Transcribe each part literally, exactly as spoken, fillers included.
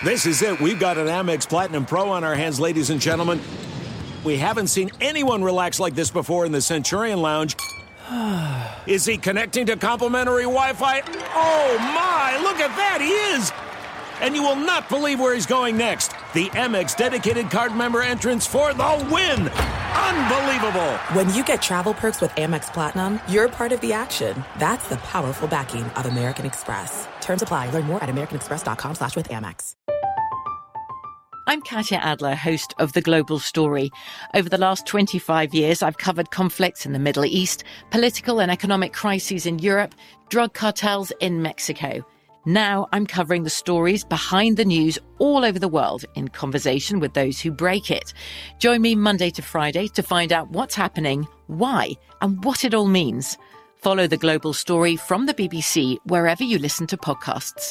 This is it. We've got an Amex Platinum Pro on our hands, ladies and gentlemen. We haven't seen anyone relax like this before in the Centurion Lounge. Is he connecting to complimentary Wi-Fi? Oh, my. Look at that. He is. And you will not believe where he's going next. The Amex dedicated card member entrance for the win. Unbelievable. When you get travel perks with Amex Platinum, you're part of the action. That's the powerful backing of American Express. Terms apply. Learn more at americanexpress.com slash with Amex. I'm Katya Adler, host of The Global Story. Over the last twenty-five years, I've covered conflicts in the Middle East, political and economic crises in Europe, drug cartels in Mexico. Now I'm covering the stories behind the news all over the world in conversation with those who break it. Join me Monday to Friday to find out what's happening, why, and what it all means. Follow The Global Story from the B B C wherever you listen to podcasts.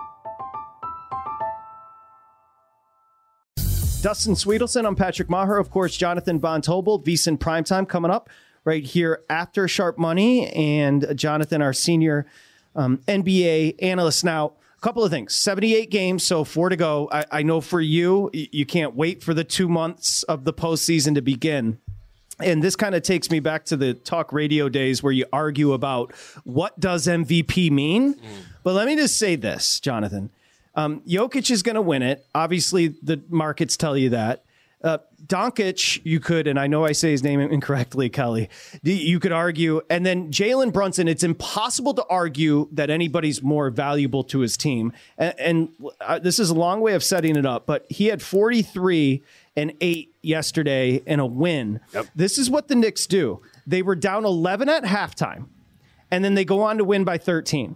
Dustin Sweetelson, I'm Patrick Maher. Of course, Jonathan Von Tobel, VSiN Primetime coming up right here after Sharp Money. And Jonathan, our senior um, N B A analyst. Now, a couple of things. seventy-eight games, so four to go. I, I know for you, you can't wait for the two months of the postseason to begin. And this kind of takes me back to the talk radio days where you argue about what does M V P mean. Mm. But let me just say this, Jonathan. Um, Jokic is going to win it. Obviously, the markets tell you that. Uh, Doncic, you could, and I know I say his name incorrectly, Kelly, you could argue. And then Jalen Brunson, it's impossible to argue that anybody's more valuable to his team. And, and uh, this is a long way of setting it up, but he had forty-three and eight yesterday in a win. Yep. This is what the Knicks do. They were down eleven at halftime, and then they go on to win by thirteen.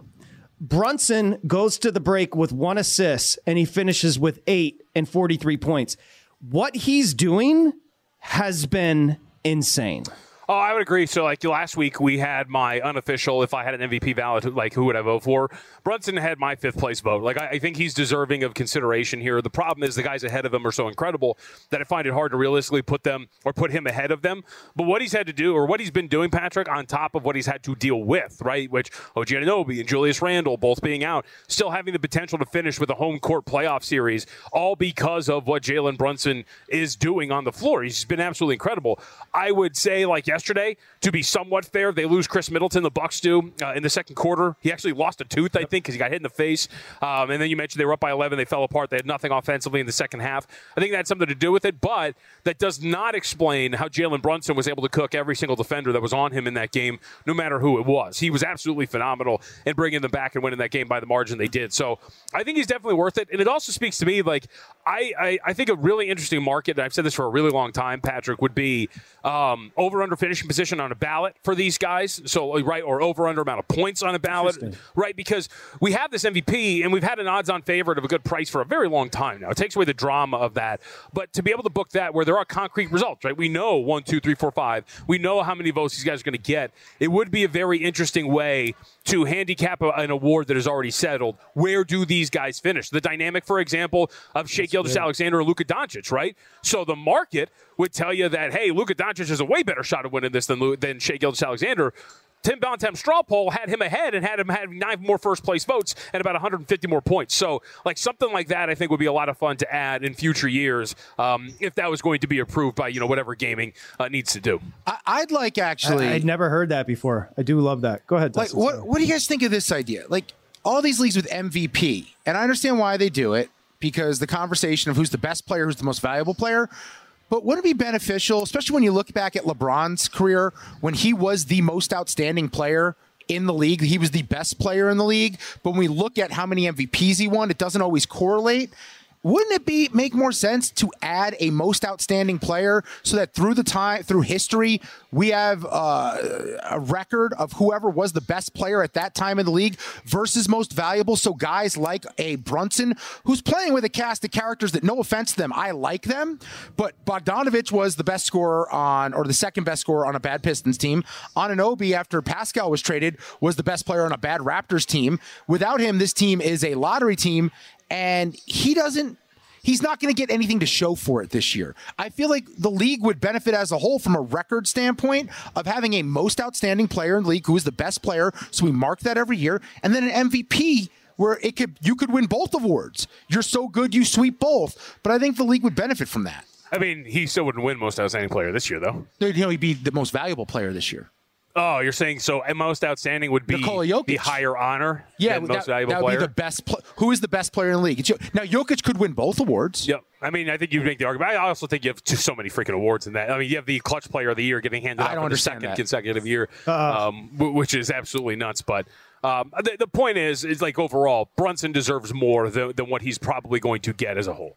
Brunson goes to the break with one assist, and he finishes with eight and forty-three points. What he's doing has been insane. Oh, I would agree. So, like, last week we had my unofficial, if I had an M V P ballot, like, who would I vote for? Brunson had my fifth place vote. Like, I, I think he's deserving of consideration here. The problem is the guys ahead of him are so incredible that I find it hard to realistically put them or put him ahead of them. But what he's had to do, or what he's been doing, Patrick, on top of what he's had to deal with, right, which O G Anunoby and Julius Randle both being out, still having the potential to finish with a home court playoff series, all because of what Jalen Brunson is doing on the floor. He's been absolutely incredible. I would say, like yesterday, to be somewhat fair, they lose Chris Middleton, the Bucks do, uh, in the second quarter. He actually lost a tooth, I think, because he got hit in the face. Um, and then you mentioned they were up by eleven. They fell apart. They had nothing offensively in the second half. I think that had something to do with it, but that does not explain how Jalen Brunson was able to cook every single defender that was on him in that game, no matter who it was. He was absolutely phenomenal in bringing them back and winning that game by the margin they did. So I think he's definitely worth it. And it also speaks to me, like, I, I, I think a really interesting market, and I've said this for a really long time, Patrick, would be um, over-under finishing position on a ballot for these guys. So, right, or over-under amount of points on a ballot, right? Because we have this M V P, and we've had an odds-on favorite of a good price for a very long time now. It takes away the drama of that. But to be able to book that where there are concrete results, right? We know one, two, three, four, five. We know how many votes these guys are going to get. It would be a very interesting way to handicap a, an award that is already settled. Where do these guys finish? The dynamic, for example, of Shai Gilgeous-Alexander and Luka Doncic, right? So the market would tell you that, hey, Luka Doncic has a way better shot of winning this than, than Shai Gilgeous-Alexander. Tim Bontemps straw poll had him ahead and had him have nine more first-place votes and about one hundred fifty more points. So, like, something like that I think would be a lot of fun to add in future years um, if that was going to be approved by, you know, whatever gaming uh, needs to do. I- I'd like actually... I- I'd never heard that before. I do love that. Go ahead, Like, Dustin. what, what do you guys think of this idea? Like, all these leagues with M V P, and I understand why they do it, because the conversation of who's the best player, who's the most valuable player. But wouldn't it be beneficial, especially when you look back at LeBron's career, when he was the most outstanding player in the league, he was the best player in the league. But when we look at how many M V Ps he won, it doesn't always correlate. Wouldn't it be make more sense to add a most outstanding player so that through the time, through history, we have uh, a record of whoever was the best player at that time in the league versus most valuable? So guys like a Brunson, who's playing with a cast of characters that, no offense to them, I like them, but Bogdanovich was the best scorer on, or the second best scorer on a bad Pistons team. Anunoby, after Pascal was traded, was the best player on a bad Raptors team. Without him, this team is a lottery team. And he doesn't, he's not going to get anything to show for it this year. I feel like the league would benefit as a whole from a record standpoint of having a most outstanding player in the league who is the best player. So we mark that every year. And then an M V P where it could you could win both awards. You're so good, you sweep both. But I think the league would benefit from that. I mean, he still wouldn't win most outstanding player this year, though. You know, he'd be the most valuable player this year. Oh, you're saying so most outstanding would be the higher honor yeah, than that, most valuable that would player? Be the best pl- who is the best player in the league? It's, now, Jokic could win both awards. Yep. I mean, I think you make the argument. I also think you have just so many freaking awards in that. I mean, you have the clutch player of the year getting handed out for the second that. consecutive year, uh, um, which is absolutely nuts. But um, the, the point is, is like overall, Brunson deserves more than, than what he's probably going to get as a whole.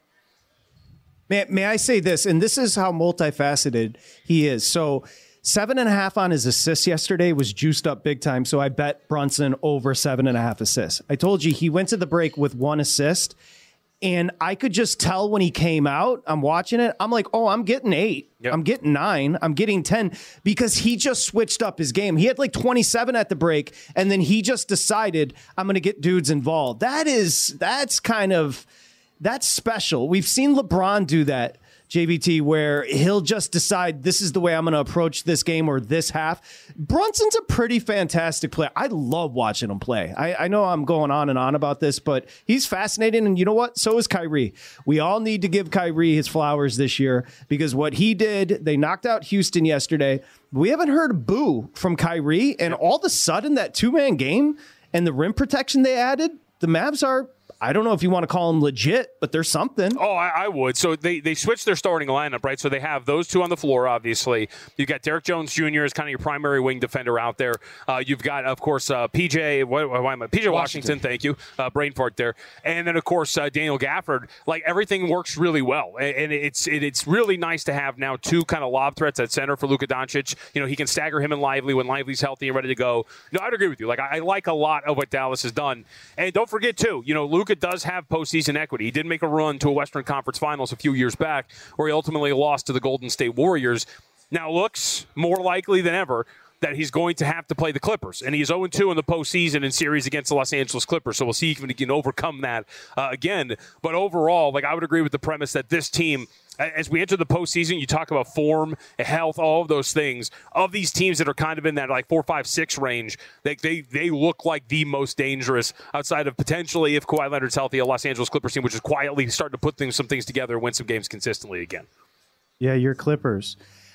May, may I say this? And this is how multifaceted he is. So seven and a half on his assists yesterday was juiced up big time. So I bet Brunson over seven and a half assists. I told you he went to the break with one assist. And I could just tell when he came out, I'm watching it. I'm like, oh, I'm getting eight. Yep. I'm getting nine. I'm getting ten because he just switched up his game. He had like twenty-seven at the break. And then he just decided I'm going to get dudes involved. That is, that's kind of, that's special. We've seen LeBron do that, J V T, where he'll just decide this is the way I'm going to approach this game or this half. Brunson's a pretty fantastic player. I love watching him play. I, I know I'm going on and on about this, but he's fascinating. And you know what? So is Kyrie. We all need to give Kyrie his flowers this year because what he did, they knocked out Houston yesterday. We haven't heard a boo from Kyrie. And all of a sudden, that two-man game and the rim protection they added, the Mavs are, I don't know if you want to call them legit, but there's something. Oh, I, I would. So they, they switched their starting lineup, right? So they have those two on the floor, obviously. You've got Derek Jones Junior as kind of your primary wing defender out there. Uh, you've got, of course, uh, P J, what, why am I? P J Washington, Washington thank you. Uh, brain fart there. And then, of course, uh, Daniel Gafford. Like, everything works really well. And, and it's it, it's really nice to have now two kind of lob threats at center for Luka Doncic. You know, he can stagger him and Lively when Lively's healthy and ready to go. No, I'd agree with you. Like, I, I like a lot of what Dallas has done. And don't forget, too, you know, Luka does have post season equity. He did make a run to a Western Conference Finals a few years back where he ultimately lost to the Golden State Warriors. Now looks more likely than ever that he's going to have to play the Clippers. And he's oh and two in the postseason in series against the Los Angeles Clippers. So we'll see if he can overcome that uh, again. But overall, like I would agree with the premise that this team, as we enter the postseason, you talk about form, health, all of those things. Of these teams that are kind of in that like four, five, six range, they they, they look like the most dangerous outside of potentially, if Kawhi Leonard's healthy, a Los Angeles Clippers team, which is quietly starting to put things, some things together and win some games consistently again. Yeah, your Clippers.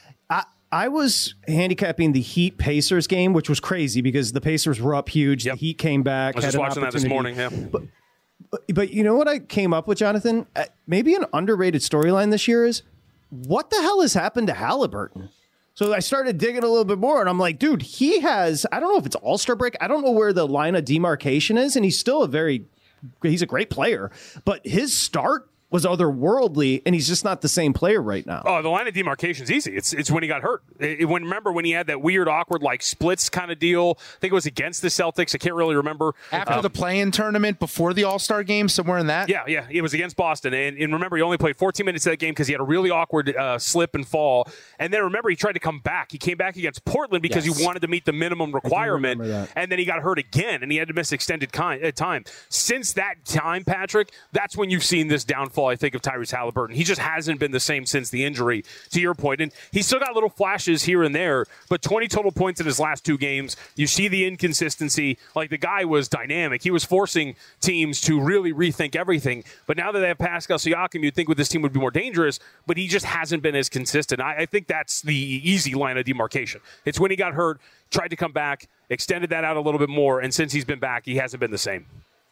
I I was handicapping the Heat Pacers game, which was crazy because the Pacers were up huge. Yep. The Heat came back. I was just watching that this morning. Yeah. But, but, but you know what I came up with, Jonathan? Uh, maybe an underrated storyline this year is what the hell has happened to Halliburton? So I started digging a little bit more, and I'm like, dude, he has, I don't know if it's All-Star break. I don't know where the line of demarcation is, and he's still a very, he's a great player. But his start was otherworldly, and he's just not the same player right now. Oh, the line of demarcation is easy. It's it's when he got hurt. It, when remember when he had that weird, awkward, like splits kind of deal. I think it was against the Celtics. I can't really remember. After um, the play-in tournament, before the All-Star game, somewhere in that. Yeah, yeah, it was against Boston, and, and remember he only played fourteen minutes of that game because he had a really awkward uh, slip and fall. And then remember he tried to come back. He came back against Portland because yes. he wanted to meet the minimum requirement, and then he got hurt again, and he had to miss extended time. Since that time, Patrick, that's when you've seen this downfall. I think of Tyrese Halliburton. He just hasn't been the same since the injury, to your point. And he's still got little flashes here and there, but twenty total points in his last two games. You see the inconsistency. Like, the guy was dynamic. He was forcing teams to really rethink everything. But now that they have Pascal Siakam, you'd think with this team would be more dangerous, but he just hasn't been as consistent. I, I think that's the easy line of demarcation. It's when he got hurt, tried to come back, extended that out a little bit more, and since he's been back, he hasn't been the same.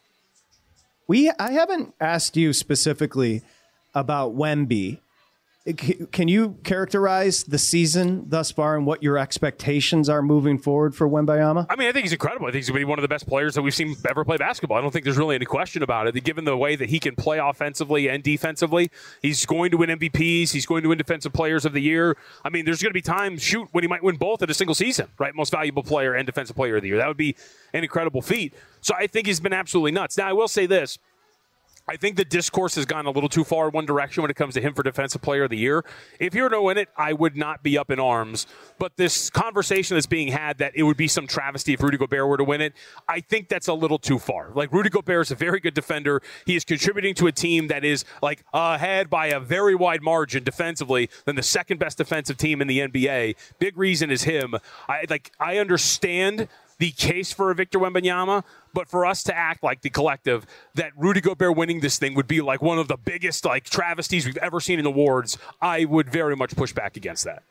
We I haven't asked you specifically about Wemby. Can you characterize the season thus far and what your expectations are moving forward for Wembanyama? I mean, I think he's incredible. I think he's going to be one of the best players that we've seen ever play basketball. I don't think there's really any question about it. Given the way that he can play offensively and defensively, he's going to win M V Ps. He's going to win Defensive Players of the Year. I mean, there's going to be times, shoot, when he might win both in a single season, right? Most Valuable Player and Defensive Player of the Year. That would be an incredible feat. So I think he's been absolutely nuts. Now, I will say this. I think the discourse has gone a little too far in one direction when it comes to him for Defensive Player of the Year. If he were to win it, I would not be up in arms. But this conversation that's being had that it would be some travesty if Rudy Gobert were to win it, I think that's a little too far. Like, Rudy Gobert is a very good defender. He is contributing to a team that is, like, ahead by a very wide margin defensively than the second best defensive team in the N B A. Big reason is him. I like. I understand the case for a Victor Wembanyama, but for us to act like the collective that Rudy Gobert winning this thing would be like one of the biggest like travesties we've ever seen in awards, I would very much push back against that.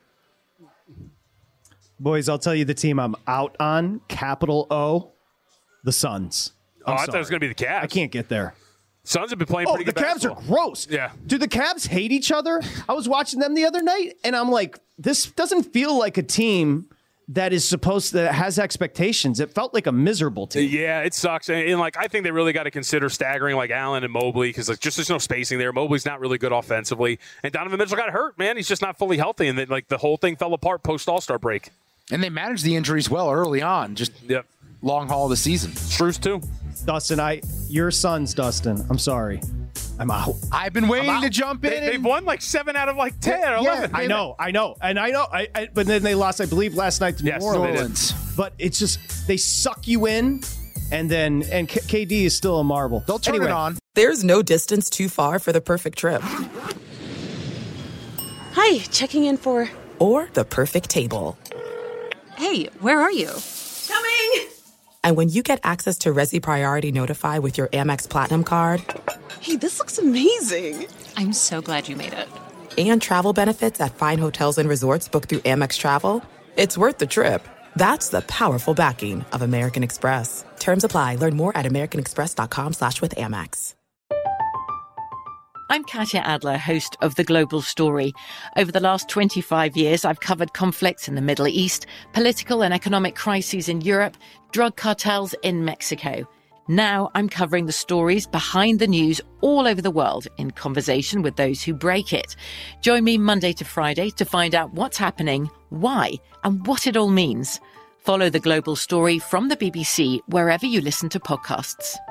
Boys, I'll tell you the team I'm out on, capital O, the Suns. I'm oh, I sorry. thought it was going to be the Cavs. I can't get there. Suns have been playing Oh, pretty the good Cavs basketball. are gross. Yeah. Do the Cavs hate each other? I was watching them the other night, and I'm like, this doesn't feel like a team that is supposed to, that has expectations. It felt like a miserable team. Yeah, it sucks. And, and like, I think they really got to consider staggering like Allen and Mobley because like just there's no spacing there. Mobley's not really good offensively, and Donovan Mitchell got hurt. Man, he's just not fully healthy, and then like the whole thing fell apart post All-Star break. And they managed the injuries well early on. Just yep. long haul of the season. Strus too. Dustin, I your Suns, Dustin. I'm sorry. I'm out. I've been waiting to jump in. They, they've won like seven out of like ten or eleven. Yeah, I know, I know, and I know. I, I but then they lost, I believe, last night to Yes, New Orleans. But it's just they suck you in, and then and K- KD is still a marvel. They'll turn anyway, it on. There's no distance too far for the perfect trip. Hi, checking in for... Or the perfect table. Hey, where are you? Coming! And when you get access to Resi Priority Notify with your Amex Platinum card... Hey, this looks amazing. I'm so glad you made it. And travel benefits at fine hotels and resorts booked through Amex Travel, it's worth the trip. That's the powerful backing of American Express. Terms apply. Learn more at americanexpress.com slash with Amex. I'm Katya Adler, host of The Global Story. Over the last twenty-five years, I've covered conflicts in the Middle East, political and economic crises in Europe, drug cartels in Mexico. Now I'm covering the stories behind the news all over the world in conversation with those who break it. Join me Monday to Friday to find out what's happening, why, and what it all means. Follow The Global Story from the B B C wherever you listen to podcasts.